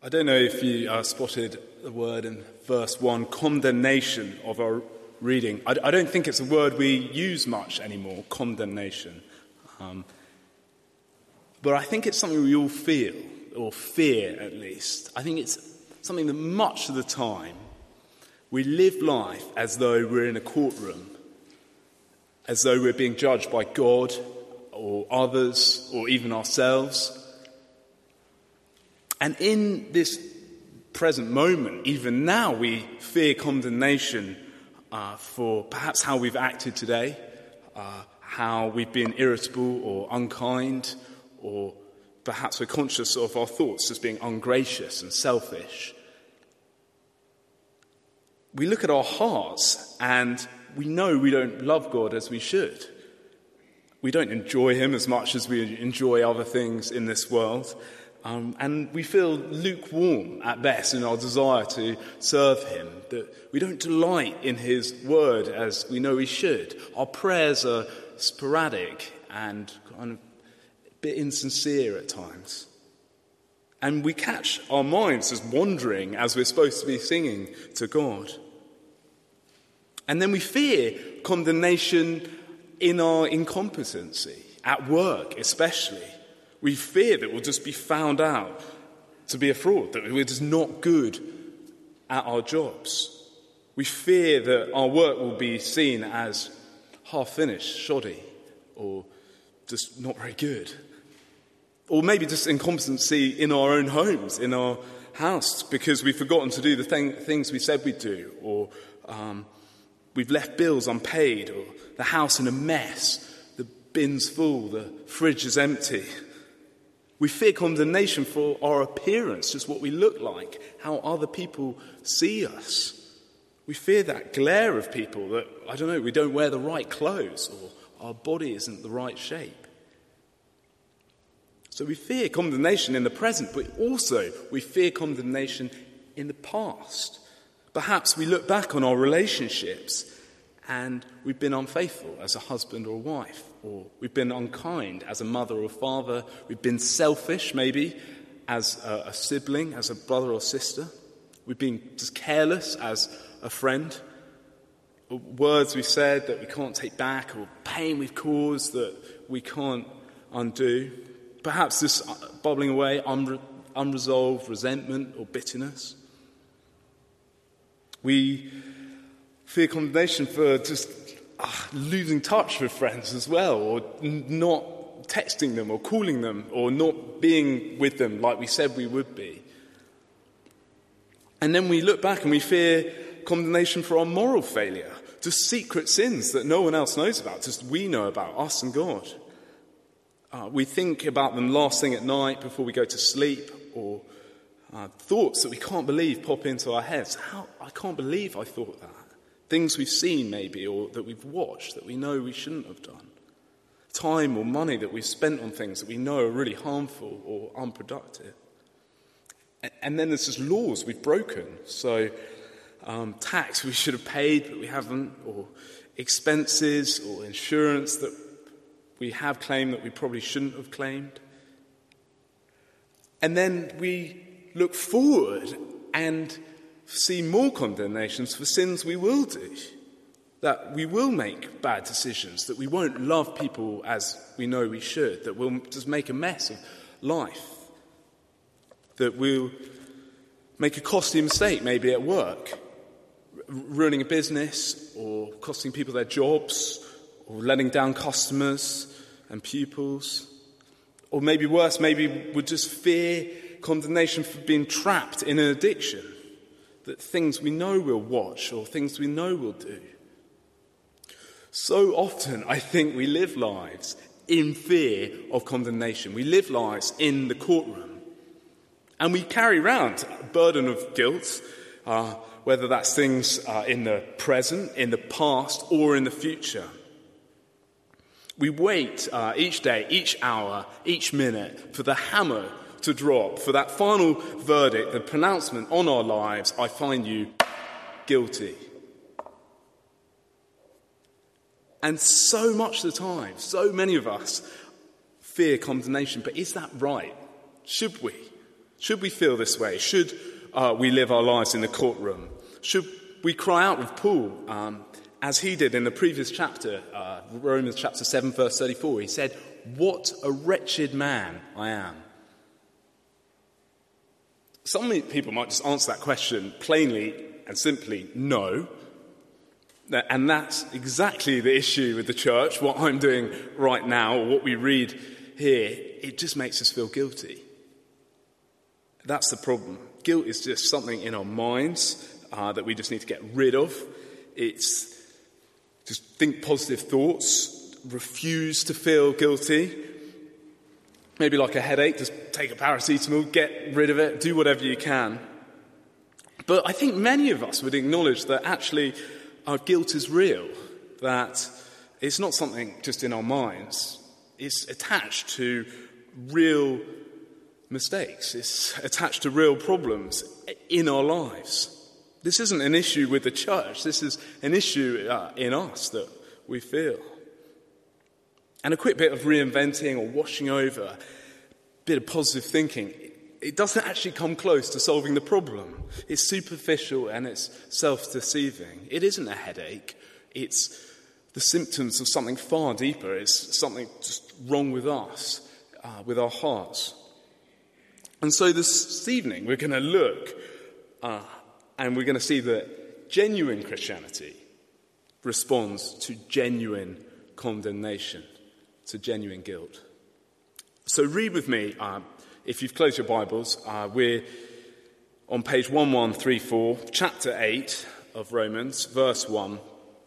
I don't know if you spotted the word in verse 1, condemnation of our reading. I don't think it's a word we use much anymore, condemnation. But I think it's something we all feel, or fear at least. I think it's something that much of the time we live life as though we're in a courtroom, as though we're being judged by God or others or even ourselves. And in this present moment, even now, we fear condemnation for perhaps how we've acted today, how we've been irritable or unkind, or perhaps we're conscious of our thoughts as being ungracious and selfish. We look at our hearts and we know we don't love God as we should. We don't enjoy him as much as we enjoy other things in this world. And we feel lukewarm at best in our desire to serve him, that we don't delight in his word as we know we should. Our prayers are sporadic and kind of a bit insincere at times. And we catch our minds as wandering as we're supposed to be singing to God. And then we fear condemnation in our incompetency, at work especially. We fear that we'll just be found out to be a fraud, that we're just not good at our jobs. We fear that our work will be seen as half-finished, shoddy, or just not very good. Or maybe just incompetency in our own homes, in our house, because we've forgotten to do the things we said we'd do, or we've left bills unpaid, or the house in a mess, the bin's full, the fridge is empty. We fear condemnation for our appearance, just what we look like, how other people see us. We fear that glare of people that, we don't wear the right clothes or our body isn't the right shape. So we fear condemnation in the present, but also we fear condemnation in the past. Perhaps we look back on our relationships and we've been unfaithful as a husband or a wife, or we've been unkind as a mother or father, we've been selfish maybe as a sibling, as a brother or sister, we've been just careless as a friend, or words we've said that we can't take back, or pain we've caused that we can't undo, perhaps this bubbling away unresolved resentment or bitterness. We fear condemnation for just losing touch with friends as well, or not texting them or calling them, or not being with them like we said we would be. And then we look back and we fear condemnation for our moral failure, just secret sins that no one else knows about, just we know about, us and God. We think about them last thing at night before we go to sleep, or thoughts that we can't believe pop into our heads. I can't believe I thought that. Things we've seen maybe, or that we've watched that we know we shouldn't have done. Time or money that we've spent on things that we know are really harmful or unproductive. And then there's just laws we've broken. So tax we should have paid but we haven't, or expenses or insurance that we have claimed that we probably shouldn't have claimed. And then we look forward and see more condemnations for sins we will do, that we will make bad decisions, that we won't love people as we know we should, that we'll just make a mess of life, that we'll make a costly mistake maybe at work, ruining a business or costing people their jobs or letting down customers and pupils. Or maybe worse, maybe we'll just fear condemnation for being trapped in an addiction, that things we know we'll watch or things we know we'll do. So often, I think we live lives in fear of condemnation. We live lives in the courtroom. And we carry around a burden of guilt, whether that's things in the present, in the past, or in the future. We wait each day, each hour, each minute for the hammer to drop, for that final verdict, the pronouncement on our lives, I find you guilty. And so much of the time, so many of us fear condemnation, but is that right? Should we? Should we feel this way? Should we live our lives in the courtroom? Should we cry out with Paul, as he did in the previous chapter, Romans chapter 7, verse 34? He said, "What a wretched man I am." Some people might just answer that question plainly and simply, no. And that's exactly the issue with the church, what I'm doing right now, or what we read here. It just makes us feel guilty. That's the problem. Guilt is just something in our minds that we just need to get rid of. It's just think positive thoughts, refuse to feel guilty. Maybe like a headache, just take a paracetamol, get rid of it, do whatever you can. But I think many of us would acknowledge that actually our guilt is real, that it's not something just in our minds. It's attached to real mistakes. It's attached to real problems in our lives. This isn't an issue with the church. This is an issue in us that we feel. And a quick bit of reinventing or washing over, a bit of positive thinking, it doesn't actually come close to solving the problem. It's superficial and it's self-deceiving. It isn't a headache. It's the symptoms of something far deeper. It's something just wrong with us, with our hearts. And so this evening we're going to look and we're going to see that genuine Christianity responds to genuine condemnation, to genuine guilt. So read with me, if you've closed your Bibles, we're on page 1134, chapter 8 of Romans, verse 1.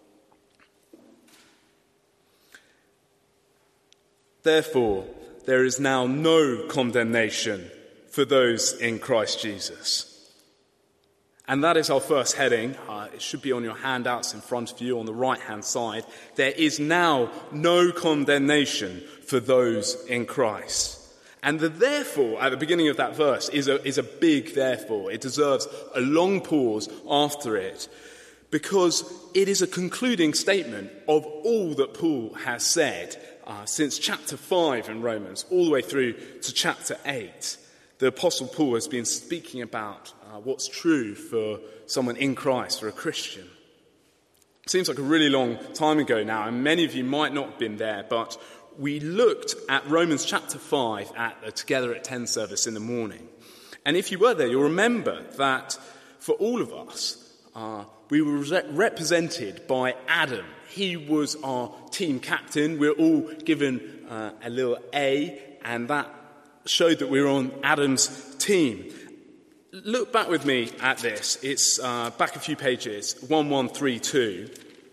Therefore, there is now no condemnation for those in Christ Jesus. And that is our first heading. It should be on your handouts in front of you on the right-hand side. There is now no condemnation for those in Christ. And the therefore at the beginning of that verse is a big therefore. It deserves a long pause after it because it is a concluding statement of all that Paul has said since chapter 5 in Romans all the way through to chapter 8. The Apostle Paul has been speaking about what's true for someone in Christ, for a Christian. It seems like a really long time ago now, and many of you might not have been there, but we looked at Romans chapter 5 at Together at 10 service in the morning. And if you were there, you'll remember that for all of us, we were represented by Adam. He was our team captain. We're all given a little A, and that showed that we were on Adam's team. Look back with me at this. It's back a few pages, 1132.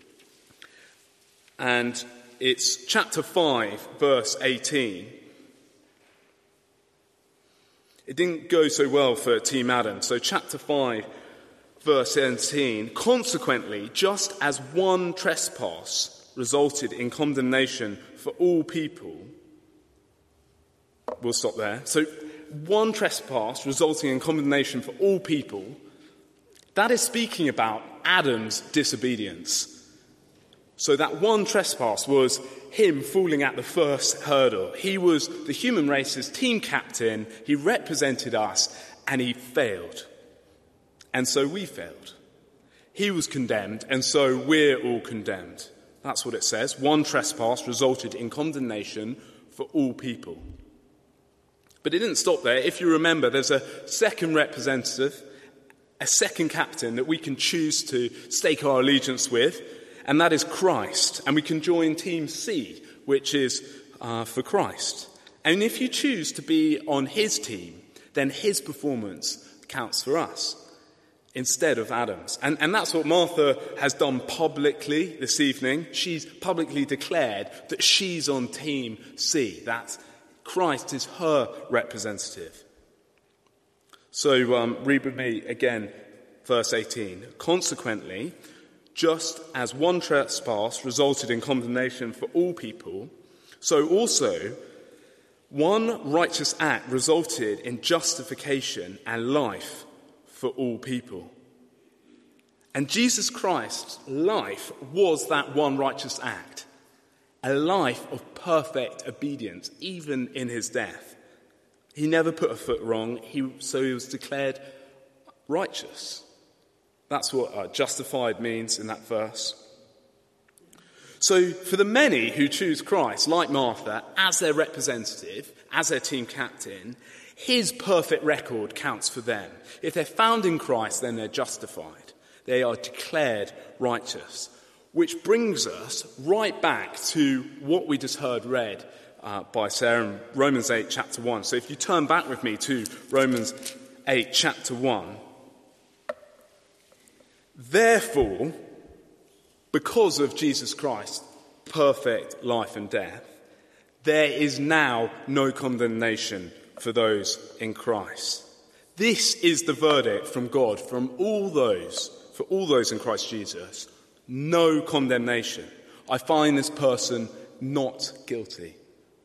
And it's chapter 5, verse 18. It didn't go so well for Team Adam. So chapter 5, verse 17. Consequently, just as one trespass resulted in condemnation for all people. We'll stop there. So one trespass resulting in condemnation for all people, that is speaking about Adam's disobedience. So that one trespass was him falling at the first hurdle. He was the human race's team captain. He represented us and he failed. And so we failed. He was condemned and so we're all condemned. That's what it says. One trespass resulted in condemnation for all people. But it didn't stop there. If you remember, there's a second representative, a second captain that we can choose to stake our allegiance with, and that is Christ. And we can join Team C, which is for Christ. And if you choose to be on his team, then his performance counts for us instead of Adam's. And that's what Martha has done publicly this evening. She's publicly declared that she's on Team C. That's Christ is her representative. So read with me again, verse 18. Consequently, just as one trespass resulted in condemnation for all people, so also one righteous act resulted in justification and life for all people. And Jesus Christ's life was that one righteous act. A life of perfect obedience, even in his death. He never put a foot wrong, so he was declared righteous. That's what justified means in that verse. So for the many who choose Christ, like Martha, as their representative, as their team captain, his perfect record counts for them. If they're found in Christ, then they're justified. They are declared righteous. Which brings us right back to what we just heard read by Sarah in Romans 8, chapter 1. So if you turn back with me to Romans 8, chapter 1. Therefore, because of Jesus Christ's perfect life and death, there is now no condemnation for those in Christ. This is the verdict from God for all those in Christ Jesus. No condemnation. I find this person not guilty.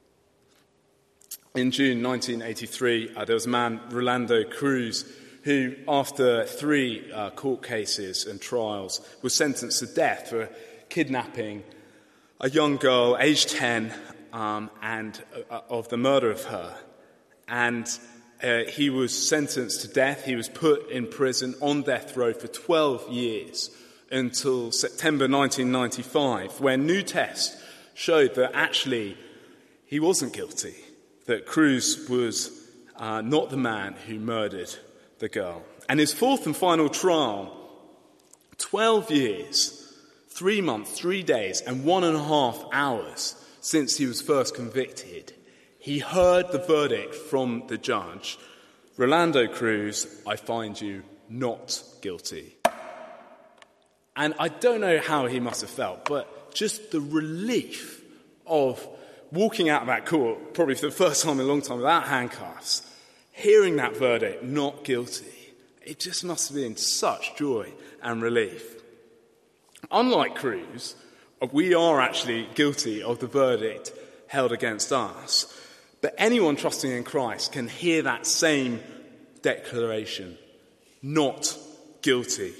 In June 1983, there was a man, Rolando Cruz, who, after 3 court cases and trials, was sentenced to death for kidnapping a young girl, aged 10, and of the murder of her. And he was sentenced to death. He was put in prison on death row for 12 years until September 1995, where new tests showed that actually he wasn't guilty, that Cruz was not the man who murdered the girl. And his 4th and final trial, 12 years, 3 months, 3 days, and 1.5 hours since he was first convicted, he heard the verdict from the judge: Rolando Cruz, I find you not guilty. And I don't know how he must have felt, but just the relief of walking out of that court, probably for the first time in a long time without handcuffs, hearing that verdict, not guilty, it just must have been such joy and relief. Unlike Cruz, we are actually guilty of the verdict held against us. But anyone trusting in Christ can hear that same declaration, not guilty.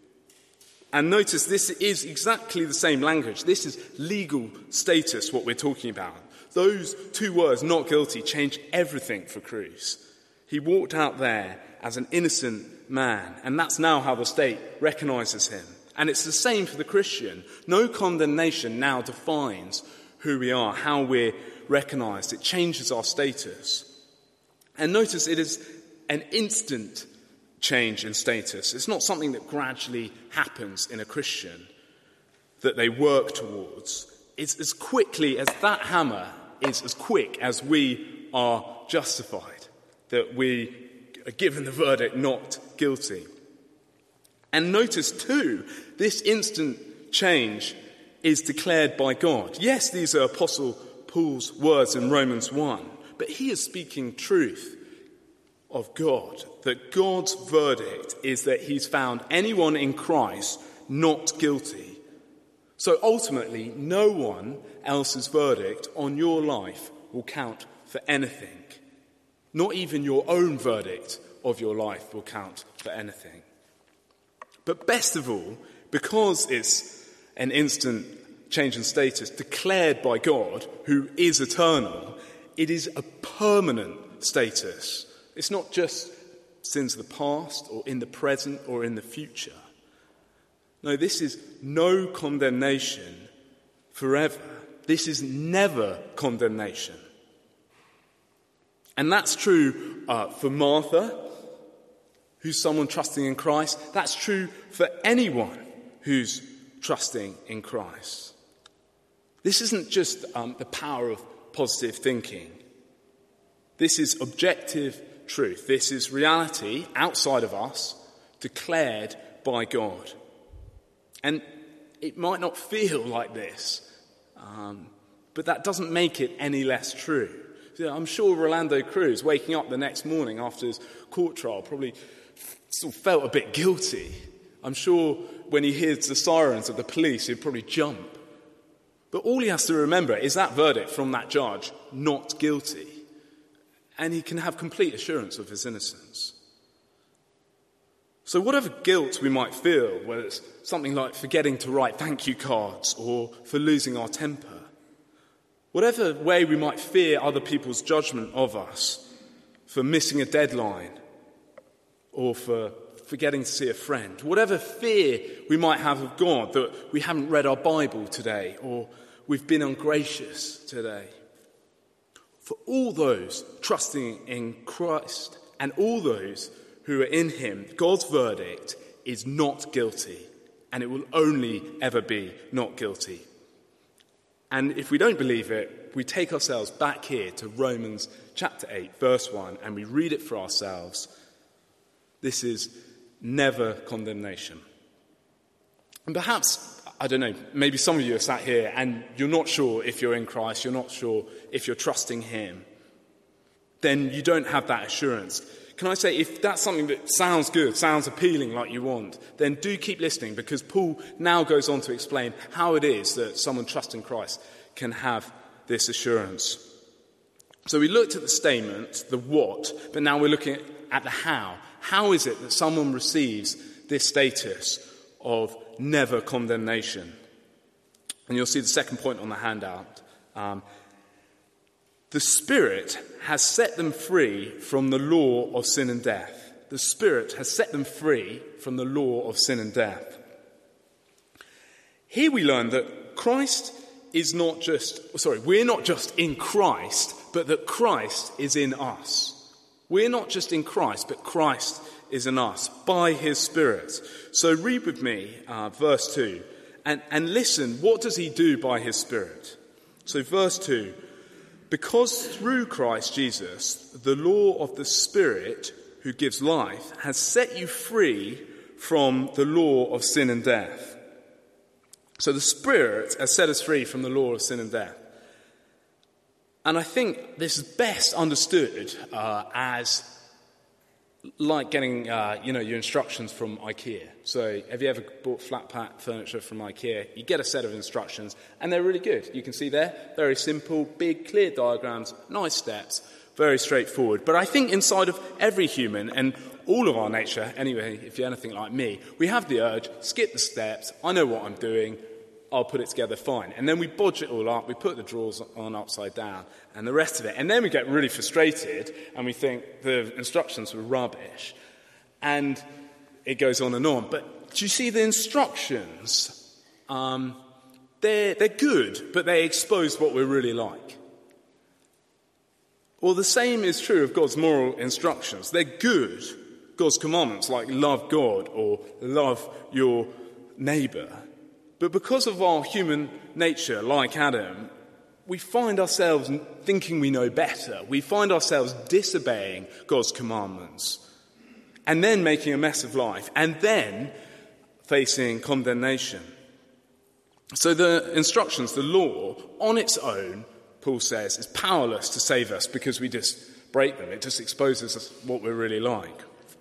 And notice this is exactly the same language. This is legal status, what we're talking about. Those 2 words, not guilty, change everything for Cruz. He walked out there as an innocent man, and that's now how the state recognizes him. And it's the same for the Christian. No condemnation now defines who we are, how we're recognized. It changes our status. And notice it is an instant change in status. It's not something that gradually happens in a Christian that they work towards. It's as quickly as that hammer is as quick as we are justified, that we are given the verdict not guilty. And notice too, this instant change is declared by God. Yes, these are Apostle Paul's words in Romans 1, but he is speaking truth of God, that God's verdict is that he's found anyone in Christ not guilty. So ultimately, no one else's verdict on your life will count for anything. Not even your own verdict of your life will count for anything. But best of all, because it's an instant change in status declared by God, who is eternal, it is a permanent status. It's not just sins of the past or in the present or in the future. No, this is no condemnation forever. This is never condemnation. And that's true for Martha, who's someone trusting in Christ. That's true for anyone who's trusting in Christ. This isn't just the power of positive thinking. This is objective truth. This is reality outside of us, declared by God. And it might not feel like this, but that doesn't make it any less true. I'm sure Rolando Cruz, waking up the next morning after his court trial, probably sort of felt a bit guilty. I'm sure when he hears the sirens of the police, he'd probably jump. But all he has to remember is that verdict from that judge, not guilty. And he can have complete assurance of his innocence. So whatever guilt we might feel, whether it's something like forgetting to write thank you cards or for losing our temper, whatever way we might fear other people's judgment of us for missing a deadline, or for forgetting to see a friend. Whatever fear we might have of God, that we haven't read our Bible today, or we've been ungracious today. For all those trusting in Christ and all those who are in him, God's verdict is not guilty, and it will only ever be not guilty. And if we don't believe it, we take ourselves back here to Romans chapter 8, verse 1, and we read it for ourselves. This is never condemnation. And perhaps, I don't know, maybe some of you are sat here and you're not sure if you're in Christ, you're not sure if you're trusting him. Then you don't have that assurance. Can I say, if that's something that sounds good, sounds appealing like you want, then do keep listening, because Paul now goes on to explain how it is that someone trusting Christ can have this assurance. So we looked at the statement, the what, but now we're looking at the how. How is it that someone receives this status of never condemnation? And you'll see the second point on the handout. The Spirit has set them free from the law of sin and death. The Spirit has set them free from the law of sin and death. Here we learn that we're not just in Christ, but that Christ is in us. We're not just in Christ, but Christ is in us by his Spirit. So read with me verse 2 and listen, what does he do by his Spirit? So verse 2, because through Christ Jesus, the law of the Spirit who gives life has set you free from the law of sin and death. So the Spirit has set us free from the law of sin and death. And I think this is best understood as like getting, your instructions from IKEA. So have you ever bought flat pack furniture from IKEA? You get a set of instructions, and they're really good. You can see there, very simple, big, clear diagrams, nice steps, very straightforward. But I think inside of every human, and all of our nature, anyway, if you're anything like me, we have the urge, skip the steps, I know what I'm doing, I'll put it together fine. And then we bodge it all up, we put the drawers on upside down, and the rest of it. And then we get really frustrated, and we think the instructions were rubbish. And it goes on and on. But do you see the instructions? They're good, but they expose what we're really like. Well, the same is true of God's moral instructions. They're good, God's commandments, like love God or love your neighbour. But because of our human nature, like Adam, we find ourselves thinking we know better. We find ourselves disobeying God's commandments and then making a mess of life and then facing condemnation. So the instructions, the law, on its own, Paul says, is powerless to save us because we just break them. It just exposes us what we're really like.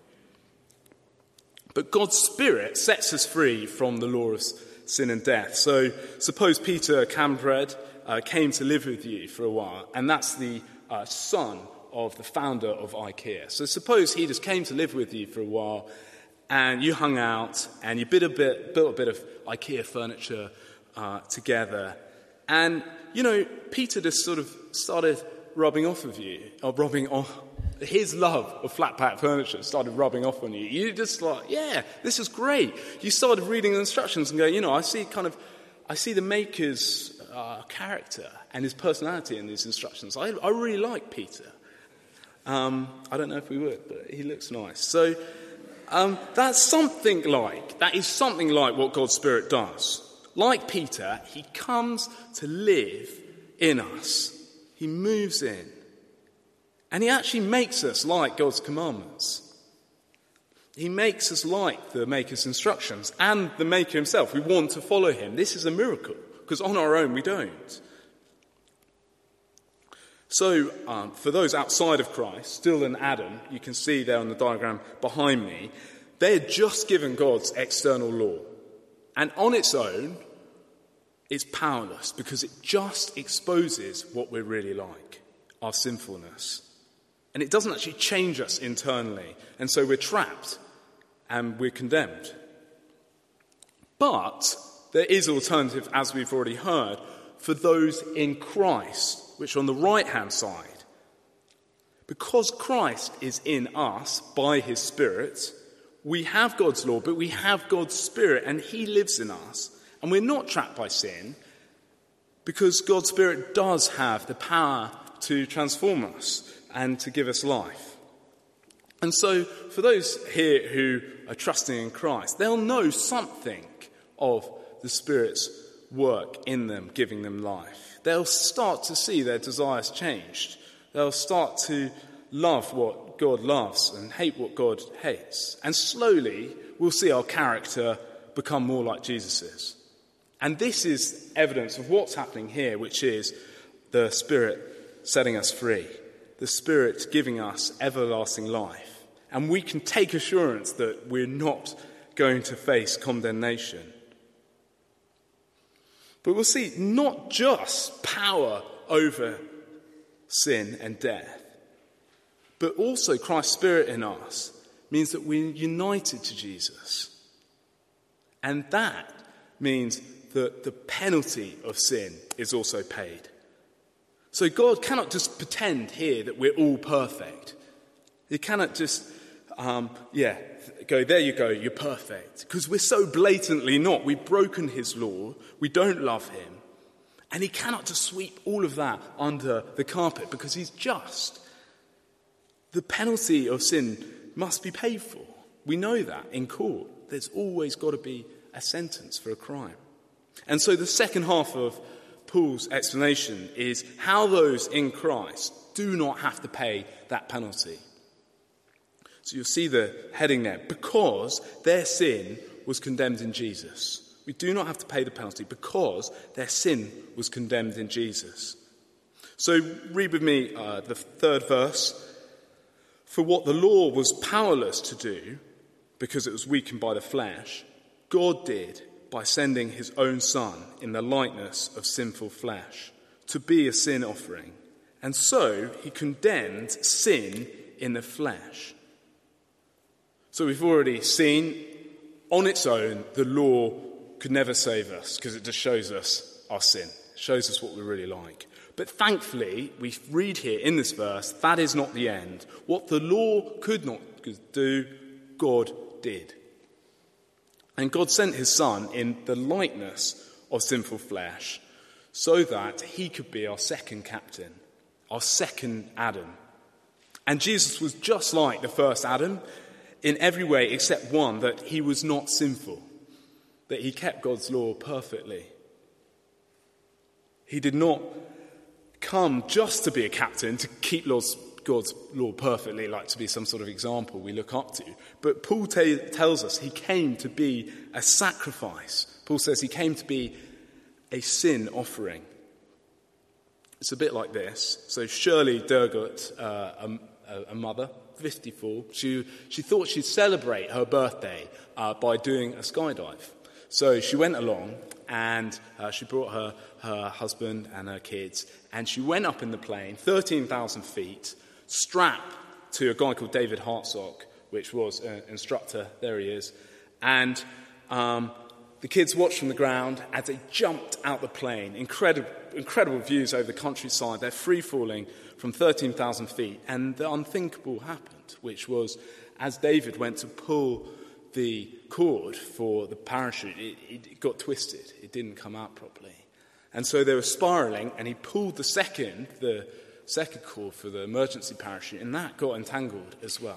But God's Spirit sets us free from the law of sin and death. So suppose Peter Cambred came to live with you for a while, and that's the son of the founder of IKEA. So suppose he just came to live with you for a while, and you hung out, and you built a bit of IKEA furniture together, and Peter just sort of started rubbing off of you, or rubbing off. His love of flat pack furniture started rubbing off on you. You just like, yeah, this is great. You started reading the instructions and go, I see the maker's character and his personality in these instructions. I really like Peter. I don't know if we would, but he looks nice. So that is something like what God's Spirit does. Like Peter, he comes to live in us. He moves in. And he actually makes us like God's commandments. He makes us like the Maker's instructions and the Maker himself. We want to follow him. This is a miracle, because on our own we don't. So, for those outside of Christ, still in Adam, you can see there on the diagram behind me, they're just given God's external law. And on its own, it's powerless, because it just exposes what we're really like, our sinfulness. And it doesn't actually change us internally. And so we're trapped and we're condemned. But there is alternative, as we've already heard, for those in Christ, which are on the right-hand side. Because Christ is in us by his Spirit, we have God's law, but we have God's Spirit, and he lives in us. And we're not trapped by sin, because God's Spirit does have the power to transform us and to give us life. And so for those here who are trusting in Christ, they'll know something of the Spirit's work in them, giving them life. They'll start to see their desires changed. They'll start to love what God loves and hate what God hates. And slowly we'll see our character become more like Jesus's. And this is evidence of what's happening here, which is the Spirit setting us free, the Spirit giving us everlasting life. And we can take assurance that we're not going to face condemnation. But we'll see not just power over sin and death, but also Christ's Spirit in us means that we're united to Jesus. And that means that the penalty of sin is also paid. So God cannot just pretend here that we're all perfect. He cannot just, go, there you go, you're perfect. Because we're so blatantly not. We've broken his law. We don't love him. And he cannot just sweep all of that under the carpet because he's just. The penalty of sin must be paid for. We know that in court. There's always got to be a sentence for a crime. And so the second half of Paul's explanation is how those in Christ do not have to pay that penalty. So you'll see the heading there. Because their sin was condemned in Jesus. We do not have to pay the penalty because their sin was condemned in Jesus. So read with me the third verse. For what the law was powerless to do, because it was weakened by the flesh, God did by sending his own Son in the likeness of sinful flesh to be a sin offering. And so he condemned sin in the flesh. So we've already seen on its own the law could never save us because it just shows us our sin, shows us what we're really like. But thankfully, we read here in this verse, that is not the end. What the law could not do, God did. And God sent his Son in the likeness of sinful flesh so that he could be our second captain, our second Adam. And Jesus was just like the first Adam in every way except one, that he was not sinful, that he kept God's law perfectly. He did not come just to be a captain, to keep God's law perfectly, like to be some sort of example we look up to. But Paul tells us he came to be a sacrifice. Paul says he came to be a sin offering. It's a bit like this. So Shirley Durgut, a mother, 54, she thought she'd celebrate her birthday by doing a skydive. So she went along and she brought her husband and her kids, and she went up in the plane, 13,000 feet, strapped to a guy called David Hartsock, which was an instructor. There he is. And the kids watched from the ground as they jumped out the plane. Incredible views over the countryside. They're free-falling from 13,000 feet. And the unthinkable happened, which was as David went to pull the cord for the parachute, it got twisted. It didn't come out properly. And so they were spiraling, and he pulled the second cord for the emergency parachute, and that got entangled as well.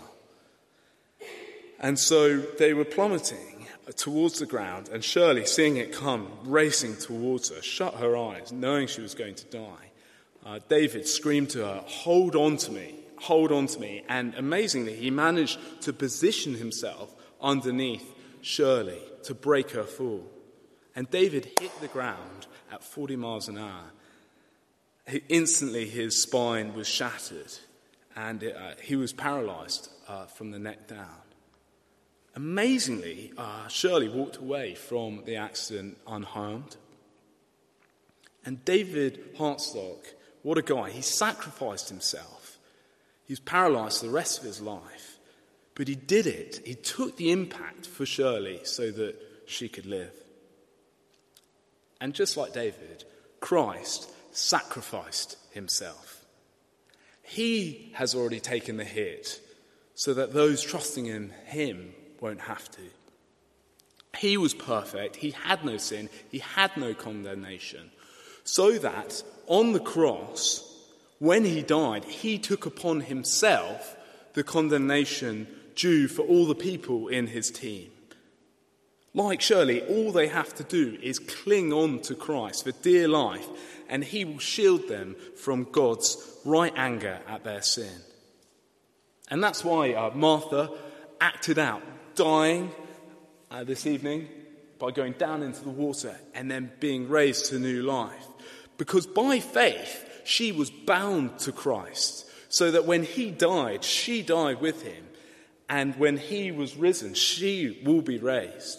And so they were plummeting towards the ground, and Shirley, seeing it come, racing towards her, shut her eyes, knowing she was going to die. David screamed to her, "Hold on to me, hold on to me." And amazingly, he managed to position himself underneath Shirley to break her fall. And David hit the ground at 40 miles an hour. Instantly, his spine was shattered, and he was paralyzed from the neck down. Amazingly, Shirley walked away from the accident unharmed. And David Hartsock, what a guy. He sacrificed himself. He was paralyzed the rest of his life. But he did it. He took the impact for Shirley so that she could live. And just like David, Christ sacrificed himself. He has already taken the hit so that those trusting in him won't have to. He was perfect. He had no sin. He had no condemnation. So that on the cross, when he died, he took upon himself the condemnation due for all the people in his team. Like Shirley, all they have to do is cling on to Christ for dear life, and he will shield them from God's right anger at their sin. And that's why Martha acted out, dying this evening by going down into the water and then being raised to new life. Because by faith, she was bound to Christ, so that when he died, she died with him. And when he was risen, she will be raised.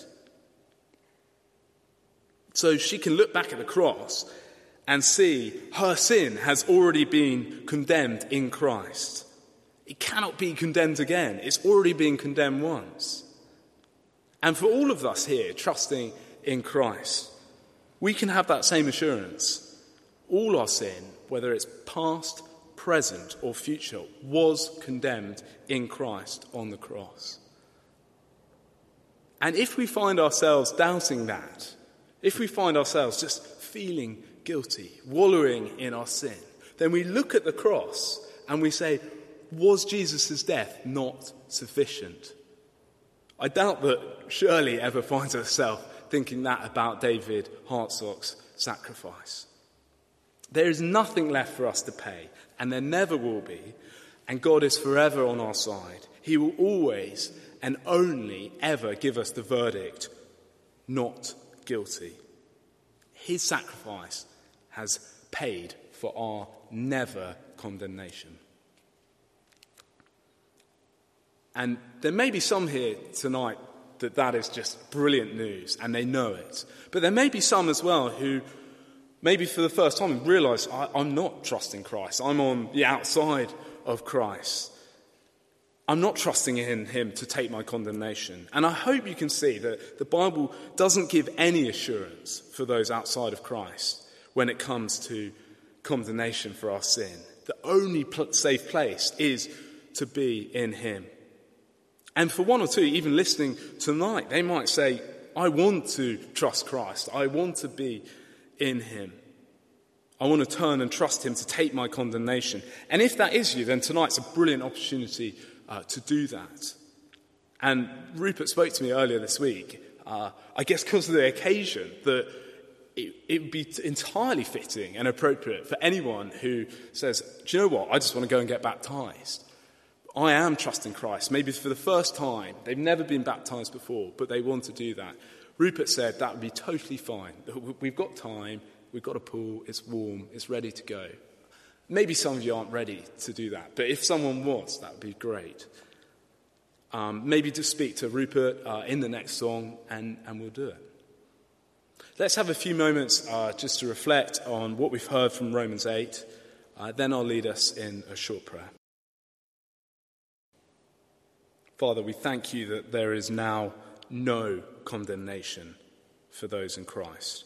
So she can look back at the cross and see her sin has already been condemned in Christ. It cannot be condemned again. It's already been condemned once. And for all of us here trusting in Christ, we can have that same assurance. All our sin, whether it's past, present, or future, was condemned in Christ on the cross. And if we find ourselves doubting that, if we find ourselves just feeling guilty, wallowing in our sin, then we look at the cross and we say, was Jesus' death not sufficient? I doubt that Shirley ever finds herself thinking that about David Hartsock's sacrifice. There is nothing left for us to pay, and there never will be, and God is forever on our side. He will always and only ever give us the verdict, not guilty. His sacrifice has paid for our never condemnation. And there may be some here tonight that is just brilliant news, and they know it. But there may be some as well who maybe for the first time realise, I'm not trusting Christ. I'm on the outside of Christ. I'm not trusting in him to take my condemnation. And I hope you can see that the Bible doesn't give any assurance for those outside of Christ when it comes to condemnation for our sin. The only safe place is to be in him. And for one or two, even listening tonight, they might say, I want to trust Christ. I want to be in him. I want to turn and trust him to take my condemnation. And if that is you, then tonight's a brilliant opportunity to do that. And Rupert spoke to me earlier this week, I guess because of the occasion, that it would be entirely fitting and appropriate for anyone who says, do you know what, I just want to go and get baptised. I am trusting Christ, maybe for the first time. They've never been baptised before, but they want to do that. Rupert said that would be totally fine. We've got time, we've got a pool, it's warm, it's ready to go. Maybe some of you aren't ready to do that, but if someone was, that would be great. Maybe just speak to Rupert in the next song, and we'll do it. Let's have a few moments just to reflect on what we've heard from Romans 8. Then I'll lead us in a short prayer. Father, we thank you that there is now no condemnation for those in Christ.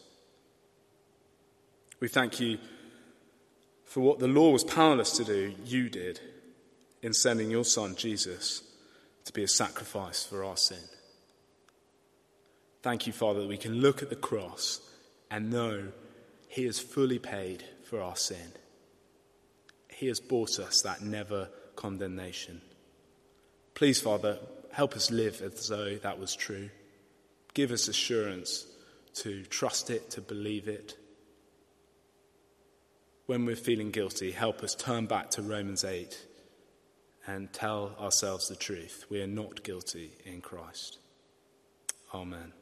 We thank you for what the law was powerless to do, you did in sending your Son, Jesus, to be a sacrifice for our sin. Thank you, Father, that we can look at the cross and know he has fully paid for our sin. He has bought us that never condemnation. Please, Father, help us live as though that was true. Give us assurance to trust it, to believe it. When we're feeling guilty, help us turn back to Romans 8 and tell ourselves the truth. We are not guilty in Christ. Amen.